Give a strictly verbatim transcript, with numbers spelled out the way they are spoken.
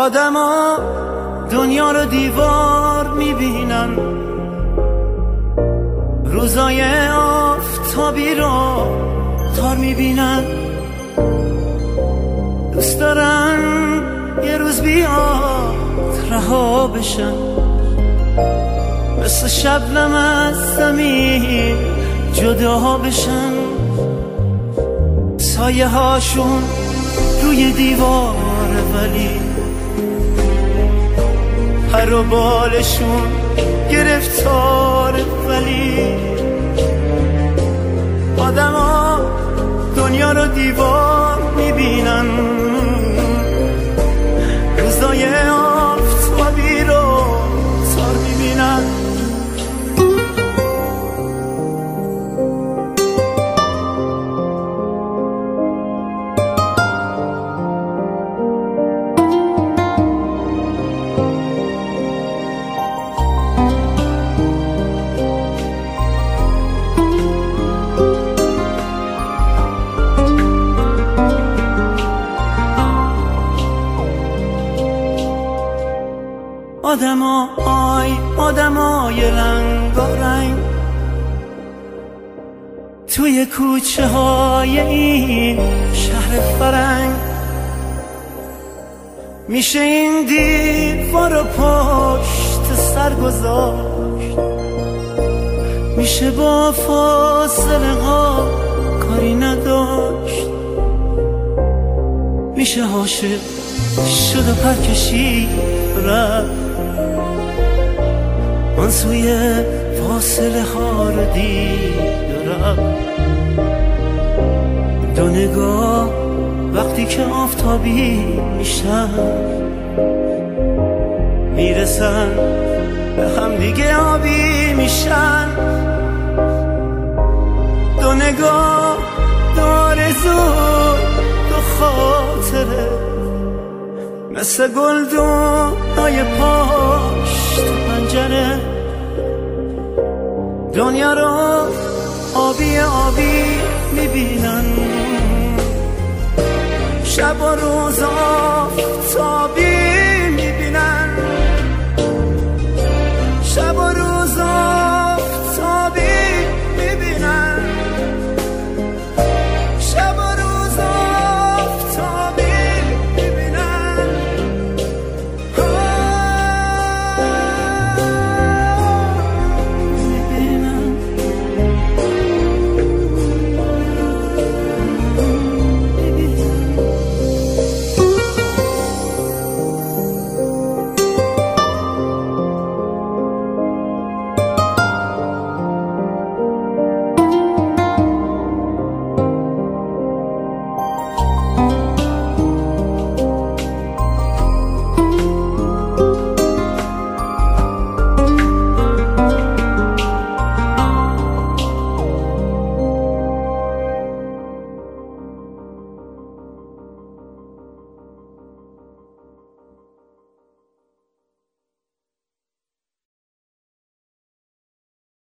آدما دنیا رو دیوار میبینن، روزای آفتابی رو تار میبینن، دوست دارن یه روز بیاد رها بشن، مثل شبنم از زمین جدا بشن، سایه هاشون روی دیوار ولی پر و بالشون گرفتار، ولی آدم ها دنیا رو دیوار میبینن، روزای آفتابی رو تار میبینن. آدما آی آدمای رنگ و رنگ توی کوچه های این شهر فرنگ، میشه این دیوار رو پشت سر گذاشت، میشه با فاصله ها کاری نداشت، میشه عاشق شد و پر کشید رفت، من سوی فاصله ها رو دید و رفت. دو نگاه وقتی که آفتابی میشن، میرسن به هم دیگه آبی میشن، دو نگاه دو آرزو دو خاطره، مثل گلدونای پشت پنجره، دنیا رو آبی آبی میبینن، شب و روز آفتابی